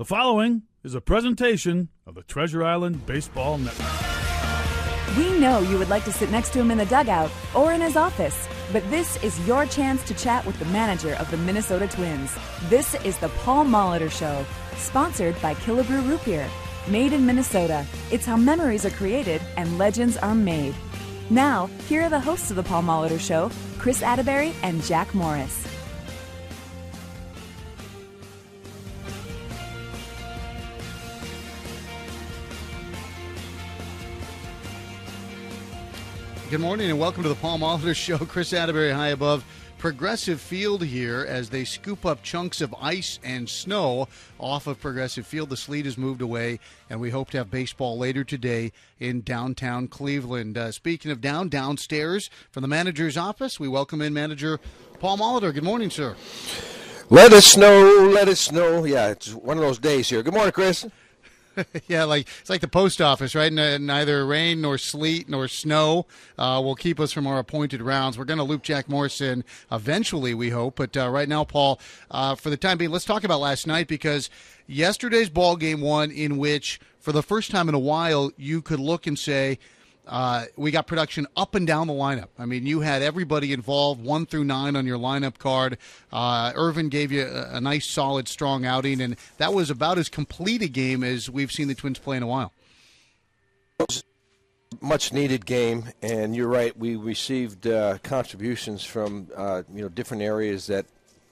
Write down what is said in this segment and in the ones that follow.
The following is a presentation of the Treasure Island Baseball Network. We know you would like to sit next to him in the dugout or in his office, but this is your chance to chat with the manager of the Minnesota Twins. This is the Paul Molitor Show, sponsored by Killebrew Root Beer. Made in Minnesota, it's how memories are created and legends are made. Now, here are the hosts of the Paul Molitor Show, Chris Atterbury and Jack Morris. Good morning and welcome to the Paul Molitor Show. Chris Atterbury high above Progressive Field here as they scoop up chunks of ice and snow off of Progressive Field. The sleet has moved away, and we hope to have baseball later today in downtown Cleveland. Speaking of downstairs from the manager's office, we welcome in manager Paul Molitor. Good morning, sir. Let it snow, let it snow. Yeah, it's one of those days here. Good morning, Chris. Yeah, it's like the post office, right? Neither rain nor sleet nor snow will keep us from our appointed rounds. We're going to loop Jack Morris in eventually, we hope. But right now, Paul, for the time being, let's talk about last night, because yesterday's ball game one, in which for the first time in a while you could look and say, we got production up and down the lineup. I mean, you had everybody involved, 1 through 9 on your lineup card. Irvin gave you a nice, solid, strong outing, and that was about as complete a game as we've seen the Twins play in a while. It was a much-needed game, and you're right. We received contributions from different areas that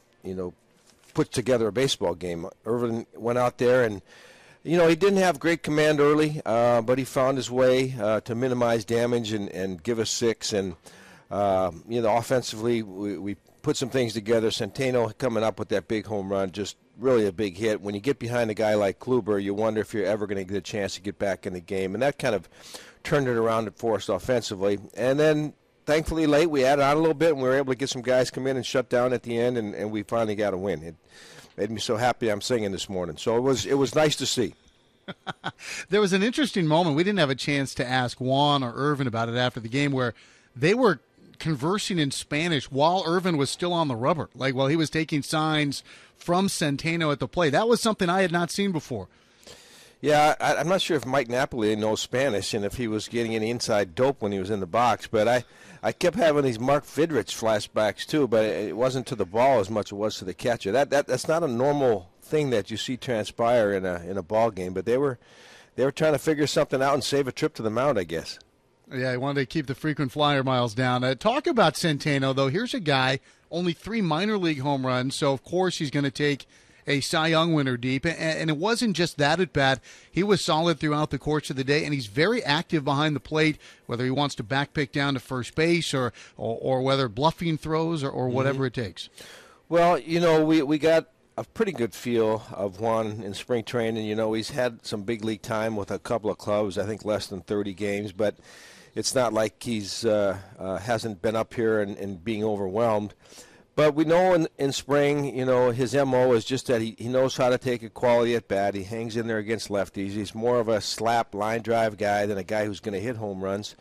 put together a baseball game. Irvin went out there and. He didn't have great command early, but he found his way to minimize damage and give us 6. And, offensively, we put some things together. Centeno coming up with that big home run, just really a big hit. When you get behind a guy like Kluber, you wonder if you're ever going to get a chance to get back in the game. And that kind of turned it around for us offensively. And then, thankfully, late, we added on a little bit, and we were able to get some guys come in and shut down at the end, and we finally got a win. It made me so happy I'm singing this morning. So it was nice to see. There was an interesting moment. We didn't have a chance to ask Juan or Irvin about it after the game, where they were conversing in Spanish while Irvin was still on the rubber, like while he was taking signs from Centeno at the plate. That was something I had not seen before. Yeah, I'm not sure if Mike Napoli knows Spanish and if he was getting any inside dope when he was in the box, but I kept having these Mark Fidrich flashbacks too, but it wasn't to the ball as much as it was to the catcher. That's not a normal thing that you see transpire in a ball game, but they were trying to figure something out and save a trip to the mound, I guess. Yeah, he wanted to keep the frequent flyer miles down. Talk about Centeno, though. Here's a guy, only 3 minor league home runs, so of course he's going to take a Cy Young winner deep, and it wasn't just that at bat. He was solid throughout the course of the day, and he's very active behind the plate, whether he wants to back pick down to first base or whether bluffing throws or whatever it takes. Well, we got a pretty good feel of Juan in spring training. He's had some big league time with a couple of clubs, I think less than 30 games, but it's not like he's hasn't been up here and being overwhelmed. But we know in spring, his MO is just that he knows how to take a quality at bat. He hangs in there against lefties. He's more of a slap line drive guy than a guy who's going to hit home runs.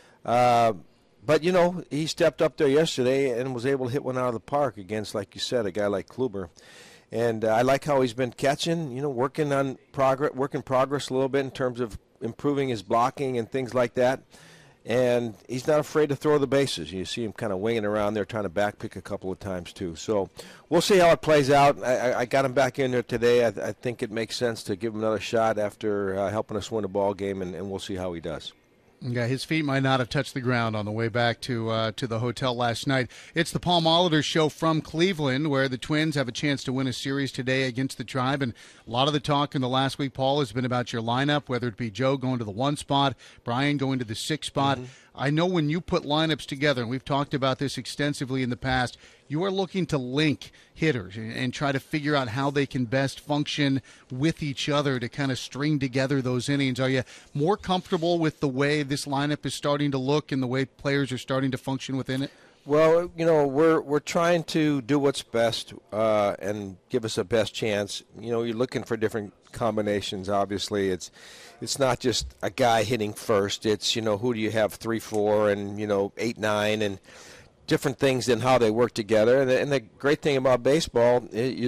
But, he stepped up there yesterday and was able to hit one out of the park against, like you said, a guy like Kluber. And I like how he's been catching, working progress a little bit in terms of improving his blocking and things like that. And he's not afraid to throw the bases. You see him kind of winging around there, trying to backpick a couple of times too. So we'll see how it plays out. I got him back in there today. I think it makes sense to give him another shot after helping us win a ball game, and we'll see how he does. Yeah, his feet might not have touched the ground on the way back to the hotel last night. It's the Paul Molitor Show from Cleveland, where the Twins have a chance to win a series today against the Tribe. And a lot of the talk in the last week, Paul, has been about your lineup, whether it be Joe going to the 1 spot, Brian going to the 6 spot. Mm-hmm. I know when you put lineups together, and we've talked about this extensively in the past, you are looking to link hitters and try to figure out how they can best function with each other to kind of string together those innings. Are you more comfortable with the way this lineup is starting to look and the way players are starting to function within it? Well, we're trying to do what's best and give us a best chance. You're looking for different combinations. Obviously, it's not just a guy hitting first. It's who do you have 3-4 and 8-9 and different things and how they work together. And the great thing about baseball is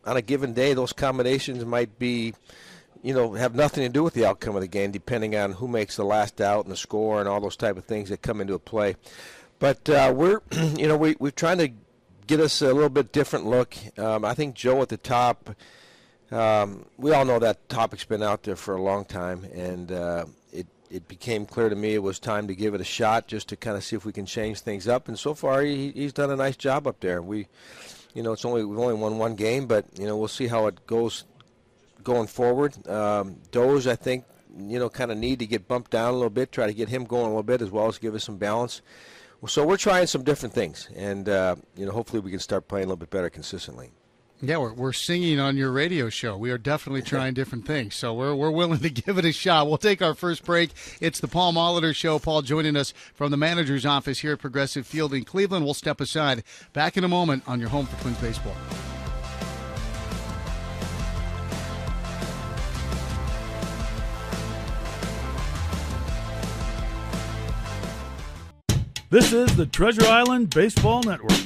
on a given day, those combinations might be, have nothing to do with the outcome of the game, depending on who makes the last out and the score and all those type of things that come into a play. But we're trying to get us a little bit different look. I think Joe at the top. We all know that topic's been out there for a long time, and it became clear to me it was time to give it a shot, just to kind of see if we can change things up. And so far, he's done a nice job up there. We've only won one game, but we'll see how it goes going forward. Doze, I think, kind of need to get bumped down a little bit, try to get him going a little bit, as well as give us some balance. So we're trying some different things, and hopefully we can start playing a little bit better consistently. Yeah, we're singing on your radio show. We are definitely trying different things, so we're willing to give it a shot. We'll take our first break. It's the Paul Molitor Show. Paul joining us from the manager's office here at Progressive Field in Cleveland. We'll step aside. Back in a moment on your home for Twins baseball. This is the Treasure Island Baseball Network.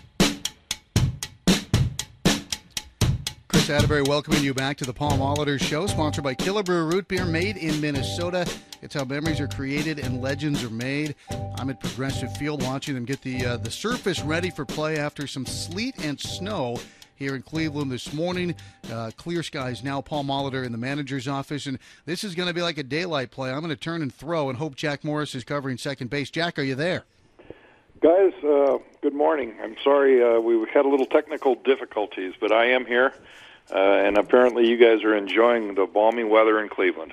Chris Atterbury welcoming you back to the Paul Molitor Show, sponsored by Killebrew Root Beer, made in Minnesota. It's how memories are created and legends are made. I'm at Progressive Field watching them get the surface ready for play after some sleet and snow here in Cleveland this morning. Clear skies now. Paul Molitor in the manager's office, and this is going to be like a daylight play. I'm going to turn and throw and hope Jack Morris is covering second base. Jack, are you there? Guys, good morning. I'm sorry we had a little technical difficulties, but I am here, and apparently you guys are enjoying the balmy weather in Cleveland.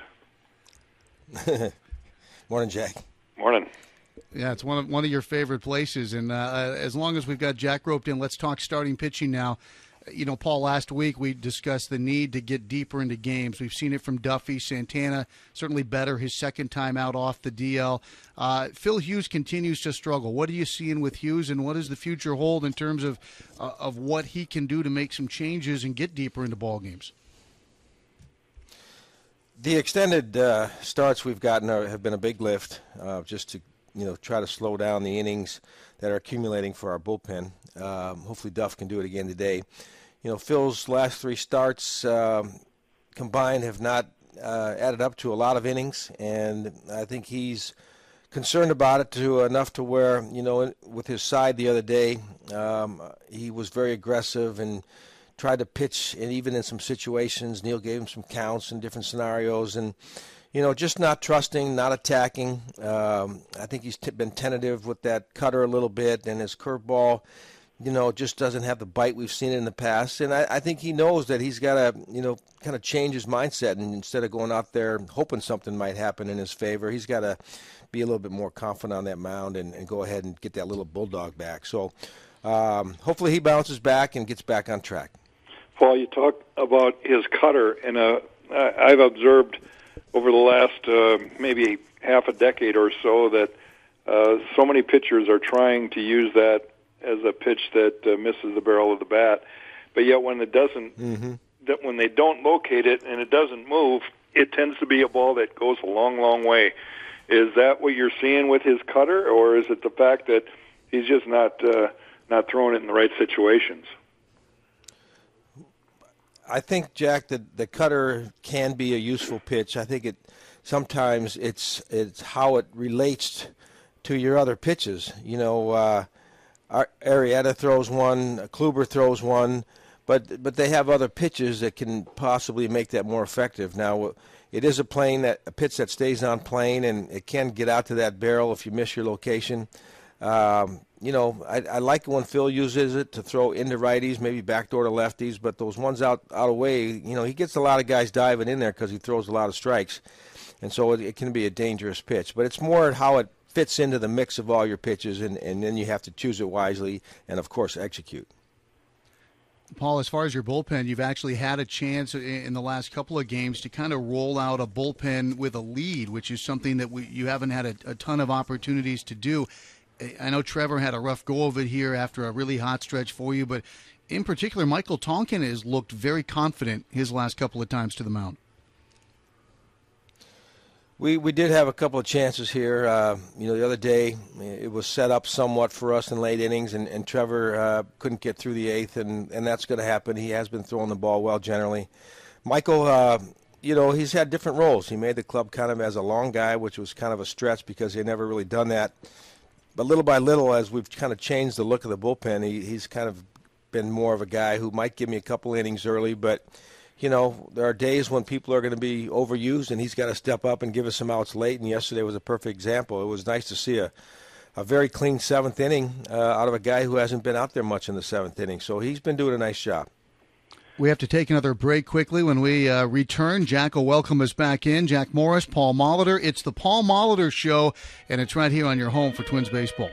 Morning, Jack. Morning. Yeah, it's one of your favorite places, and as long as we've got Jack roped in, let's talk starting pitching now. Paul, last week we discussed the need to get deeper into games. We've seen it from Duffy. Santana certainly better his second time out off the DL. Phil Hughes continues to struggle. What are you seeing with Hughes, and what does the future hold in terms of what he can do to make some changes and get deeper into ball games? The extended starts we've gotten have been a big lift, just to try to slow down the innings that are accumulating for our bullpen. Hopefully Duff can do it again today. Phil's last three starts combined have not added up to a lot of innings, and I think he's concerned about it enough to where, with his side the other day, he was very aggressive and tried to pitch, and even in some situations, Neil gave him some counts in different scenarios, and just not trusting, not attacking. I think he's been tentative with that cutter a little bit, and his curveball, just doesn't have the bite we've seen in the past. And I think he knows that he's got to, kind of change his mindset, and instead of going out there hoping something might happen in his favor, he's got to be a little bit more confident on that mound and go ahead and get that little bulldog back. So hopefully he bounces back and gets back on track. Paul, you talk about his cutter, and I've observed over the last maybe half a decade or so that so many pitchers are trying to use that as a pitch that misses the barrel of the bat, but yet when it doesn't, when they don't locate it and it doesn't move, it tends to be a ball that goes a long, long way. Is that what you're seeing with his cutter, or is it the fact that he's just not throwing it in the right situations? I think, Jack, that the cutter can be a useful pitch. I think sometimes it's how it relates to your other pitches. Arrieta throws one, Kluber throws one, but they have other pitches that can possibly make that more effective. Now, it is a pitch that stays on plane, and it can get out to that barrel if you miss your location. I like when Phil uses it to throw into righties, maybe backdoor to lefties, but those ones out of way, he gets a lot of guys diving in there because he throws a lot of strikes, and so it can be a dangerous pitch. But it's more how it fits into the mix of all your pitches, and then you have to choose it wisely and, of course, execute. Paul, as far as your bullpen, you've actually had a chance in the last couple of games to kind of roll out a bullpen with a lead, which is something that you haven't had a ton of opportunities to do. I know Trevor had a rough go of it here after a really hot stretch for you, but in particular, Michael Tonkin has looked very confident his last couple of times to the mound. We did have a couple of chances here. The other day it was set up somewhat for us in late innings, and Trevor couldn't get through the eighth, and that's going to happen. He has been throwing the ball well generally. Michael, he's had different roles. He made the club kind of as a long guy, which was kind of a stretch because they'd never really done that. But little by little, as we've kind of changed the look of the bullpen, he's kind of been more of a guy who might give me a couple innings early, but there are days when people are going to be overused, and he's got to step up and give us some outs late, and yesterday was a perfect example. It was nice to see a very clean seventh inning out of a guy who hasn't been out there much in the seventh inning, so he's been doing a nice job. We have to take another break quickly. When we return, Jack will welcome us back in. Jack Morris, Paul Molitor. It's the Paul Molitor Show, and it's right here on your home for Twins baseball.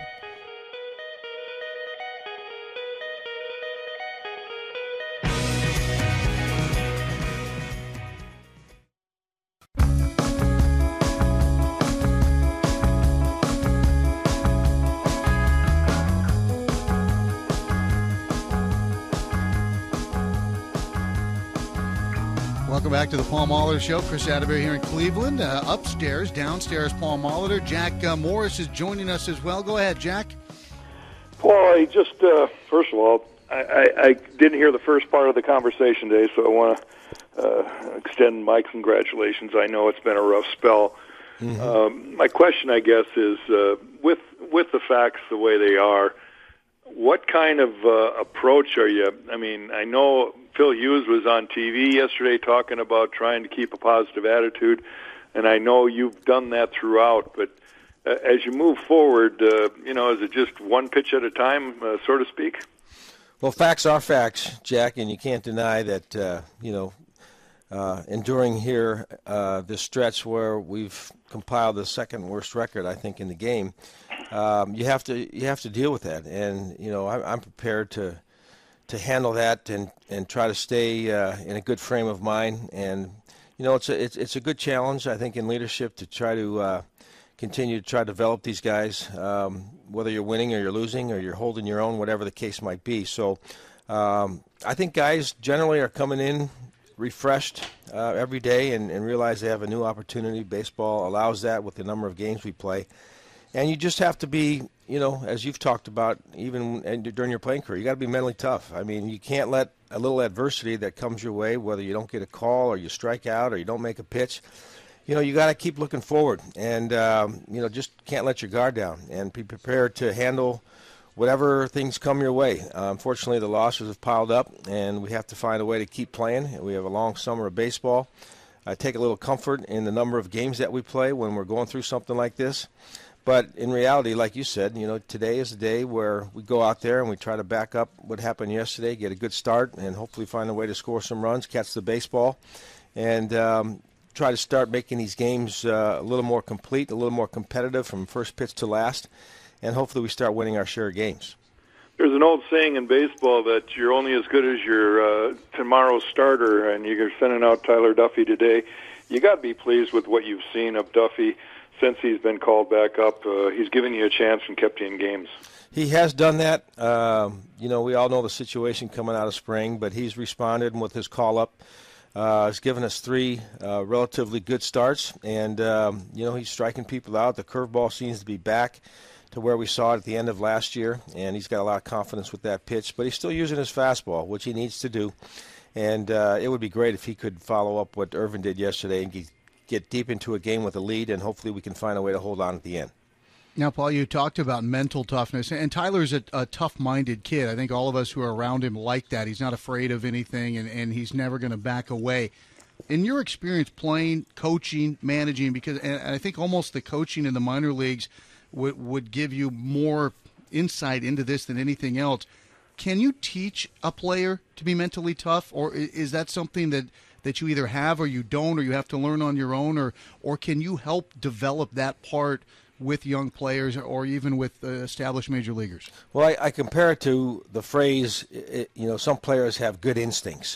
Welcome back to the Paul Molitor Show. Chris Atterbury here in Cleveland. Upstairs, downstairs, Paul Molitor. Jack Morris is joining us as well. Go ahead, Jack. Paul, I just, first of all, I didn't hear the first part of the conversation today, so I want to extend my congratulations. I know it's been a rough spell. Mm-hmm. My question, I guess, is with the facts the way they are, what kind of approach are you? I mean, I know Phil Hughes was on TV yesterday talking about trying to keep a positive attitude, and I know you've done that throughout. But as you move forward, is it just one pitch at a time, so to speak? Well, facts are facts, Jack, and you can't deny that, enduring here this stretch where we've compiled the second worst record, I think, in the game, you have to deal with that. And, I'm prepared to handle that and try to stay in a good frame of mind. And, it's a good challenge, I think, in leadership to try to continue to try to develop these guys, whether you're winning or you're losing or you're holding your own, whatever the case might be. So I think guys generally are coming in refreshed every day and realize they have a new opportunity. Baseball allows that with the number of games we play. And you just have to be, as you've talked about, even during your playing career, you got to be mentally tough. I mean, you can't let a little adversity that comes your way, whether you don't get a call or you strike out or you don't make a pitch, you got to keep looking forward and, just can't let your guard down and be prepared to handle whatever things come your way. Unfortunately, the losses have piled up, and we have to find a way to keep playing. We have a long summer of baseball. I take a little comfort in the number of games that we play when we're going through something like this. But in reality, like you said, today is a day where we go out there and we try to back up what happened yesterday, get a good start, and hopefully find a way to score some runs, catch the baseball, and try to start making these games a little more complete, a little more competitive from first pitch to last, and hopefully we start winning our share of games. There's an old saying in baseball that you're only as good as your tomorrow's starter, and you're sending out Tyler Duffey today. You got to be pleased with what you've seen of Duffey since he's been called back up. He's given you a chance and kept you in games. He has done that. We all know the situation coming out of spring, but he's responded with his call-up. He's given us 3 relatively good starts, and, he's striking people out. The curveball seems to be back to where we saw it at the end of last year, and he's got a lot of confidence with that pitch, but he's still using his fastball, which he needs to do. And it would be great if he could follow up what Irvin did yesterday and get deep into a game with a lead, and hopefully we can find a way to hold on at the end. Now, Paul, you talked about mental toughness, and Tyler's a tough-minded kid. I think all of us who are around him like that. He's not afraid of anything, and he's never going to back away. In your experience playing, coaching, managing, and I think almost the coaching in the minor leagues would give you more insight into this than anything else. Can you teach a player to be mentally tough, or is that something that you either have or you don't, or you have to learn on your own, or can you help develop that part with young players or even with established major leaguers? Well, I compare it to the phrase, some players have good instincts,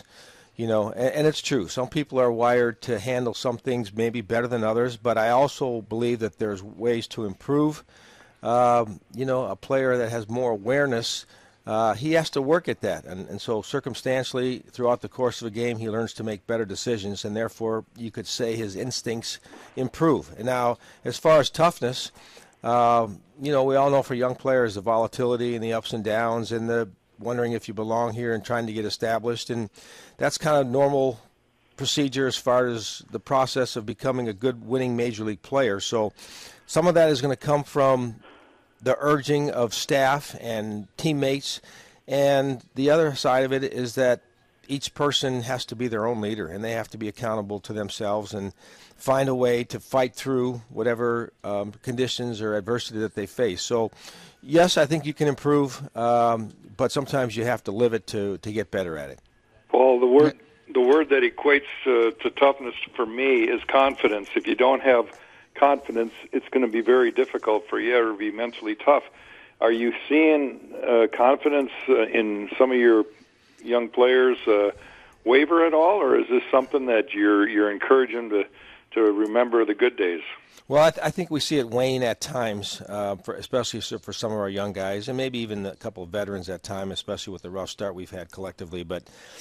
and it's true. Some people are wired to handle some things maybe better than others, but I also believe that there's ways to improve. A player that has more awareness he has to work at that. And so circumstantially, throughout the course of a game, he learns to make better decisions, and therefore you could say his instincts improve. And now, as far as toughness, we all know for young players the volatility and the ups and downs and the wondering if you belong here and trying to get established. And that's kind of normal procedure as far as the process of becoming a good winning major league player. So some of that is going to come from the urging of staff and teammates, and the other side of it is that each person has to be their own leader, and they have to be accountable to themselves and find a way to fight through whatever conditions or adversity that they face. So yes, I think you can improve, but sometimes you have to live it to get better at it. Paul, the word that equates to toughness for me is confidence. If you don't have confidence, it's going to be very difficult for you to be mentally tough. Are you seeing confidence in some of your young players waver at all, or is this something that you're encouraging to remember the good days? Well, I think we see it wane at times, especially for some of our young guys, and maybe even a couple of veterans at time, especially with the rough start we've had collectively. But,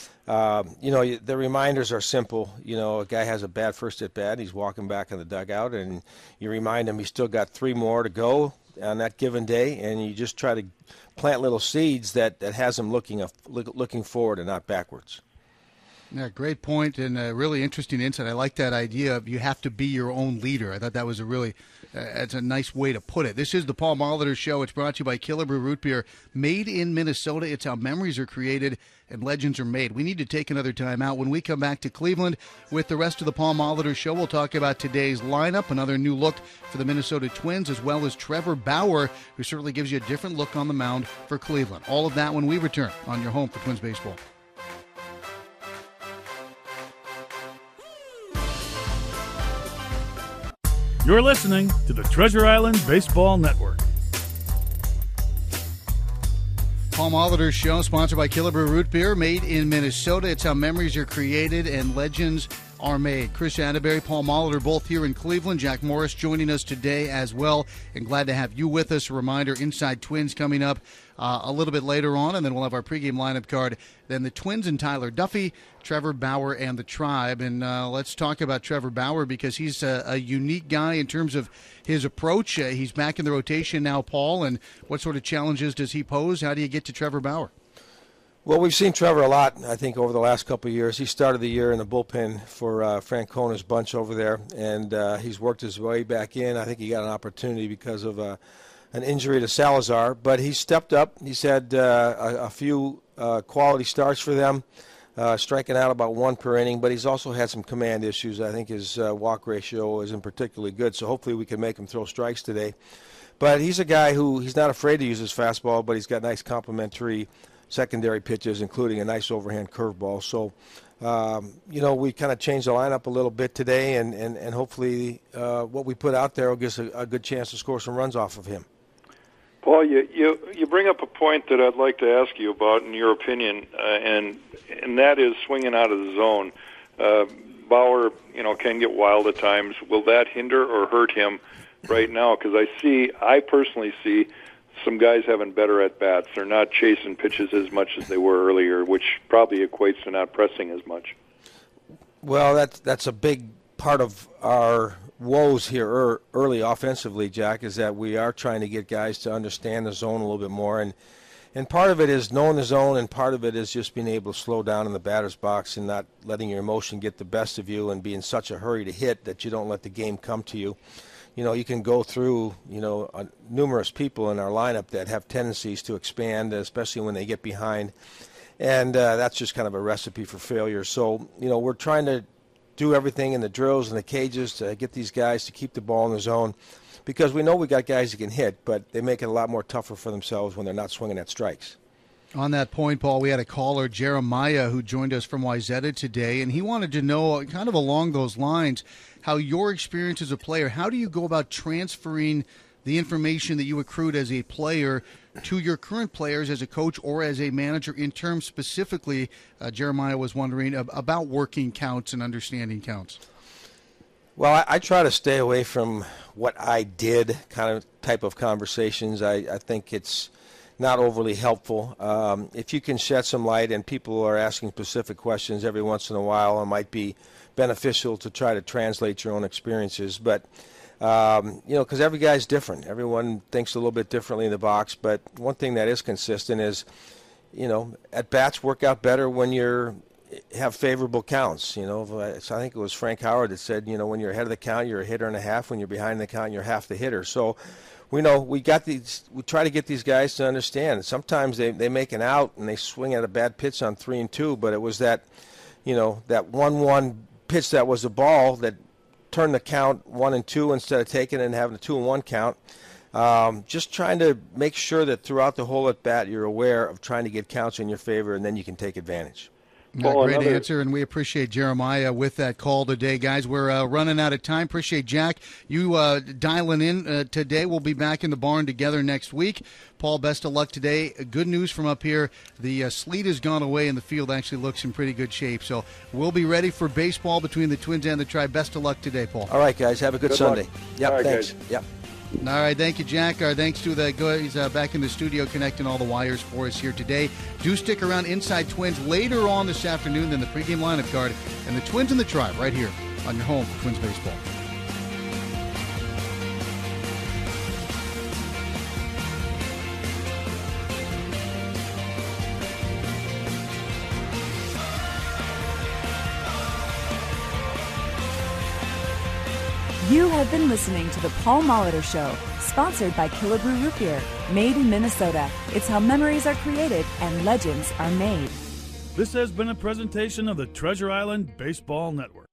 the reminders are simple. A guy has a bad first at bat, he's walking back in the dugout, and you remind him he's still got 3 more to go on that given day, and you just try to plant little seeds that has him looking forward and not backwards. Yeah, great point and a really interesting insight. I like that idea of you have to be your own leader. I thought that was that's a nice way to put it. This is the Paul Molitor Show. It's brought to you by Killebrew Root Beer, made in Minnesota. It's how memories are created and legends are made. We need to take another time out. When we come back to Cleveland with the rest of the Paul Molitor Show, we'll talk about today's lineup, another new look for the Minnesota Twins, as well as Trevor Bauer, who certainly gives you a different look on the mound for Cleveland. All of that when we return on your home for Twins baseball. You're listening to the Treasure Island Baseball Network. Paul Molitor Show, sponsored by Killebrew Root Beer, made in Minnesota. It's how memories are created and legends are made. Chris Atterbury, Paul Molitor, both here in Cleveland. Jack Morris joining us today as well. And glad to have you with us. A reminder, Inside Twins coming up a little bit later on, and then we'll have our pregame lineup card. Then the Twins and Tyler Duffy, Trevor Bauer, and the Tribe. And let's talk about Trevor Bauer because he's a unique guy in terms of his approach. He's back in the rotation now, Paul, and what sort of challenges does he pose? How do you get to Trevor Bauer? Well, we've seen Trevor a lot, I think, over the last couple of years. He started the year in the bullpen for Francona's bunch over there, and he's worked his way back in. I think he got an opportunity because of an injury to Salazar, but he stepped up. He's had a few quality starts for them, striking out about 1 per inning, but he's also had some command issues. I think his walk ratio isn't particularly good, so hopefully we can make him throw strikes today. But he's a guy who he's not afraid to use his fastball, but he's got nice complementary secondary pitches, including a nice overhand curveball. So, we kind of changed the lineup a little bit today, and hopefully what we put out there will give us a good chance to score some runs off of him. Paul, you bring up a point that I'd like to ask you about, in your opinion, and that is swinging out of the zone. Bauer, can get wild at times. Will that hinder or hurt him right now? Because I personally see some guys having better at-bats. They're not chasing pitches as much as they were earlier, which probably equates to not pressing as much. Well, that's a big part of our woes here early offensively, Jack, is that we are trying to get guys to understand the zone a little bit more. And part of it is knowing the zone, and part of it is just being able to slow down in the batter's box and not letting your emotion get the best of you and be in such a hurry to hit that you don't let the game come to you. You can go through, numerous people in our lineup that have tendencies to expand, especially when they get behind. And that's just kind of a recipe for failure. So, we're trying to do everything in the drills and the cages to get these guys to keep the ball in the zone, because we know we got guys who can hit, but they make it a lot more tougher for themselves when they're not swinging at strikes. On that point, Paul, we had a caller, Jeremiah, who joined us from Wayzata today, and he wanted to know, kind of along those lines, how your experience as a player, how do you go about transferring the information that you accrued as a player to your current players as a coach or as a manager, in terms specifically, Jeremiah was wondering, about working counts and understanding counts? Well, I try to stay away from what I did type of conversations. I think it's not overly helpful. If you can shed some light, and people are asking specific questions every once in a while, it might be beneficial to try to translate your own experiences. But because every guy's different. Everyone thinks a little bit differently in the box. But one thing that is consistent is, at bats work out better when you have favorable counts. So I think it was Frank Howard that said, when you're ahead of the count, you're a hitter and a half. When you're behind the count, you're half the hitter. So we know we try to get these guys to understand. Sometimes they make an out and they swing at a bad pitch on 3-2, but it was that 1-1 pitch that was a ball that turned the count 1-2 instead of taking it and having a 2-1 count. Just trying to make sure that throughout the whole at bat you're aware of trying to get counts in your favor, and then you can take advantage. Great answer, and we appreciate Jeremiah with that call today. Guys, we're running out of time. Appreciate, Jack, you dialing in today. We'll be back in the barn together next week. Paul, best of luck today. Good news from up here. The sleet has gone away, and the field actually looks in pretty good shape. So we'll be ready for baseball between the Twins and the Tribe. Best of luck today, Paul. All right, guys. Have a good Sunday. Luck. Yep, all right, thanks. Guys. Yep. All right, thank you, Jack. Our thanks to the guys back in the studio connecting all the wires for us here today. Do stick around. Inside Twins later on this afternoon than the pregame lineup card, and the Twins and the Tribe right here on your home for Twins baseball. You have been listening to the Paul Molitor Show, sponsored by Killebrew Root Beer, made in Minnesota. It's how memories are created and legends are made. This has been a presentation of the Treasure Island Baseball Network.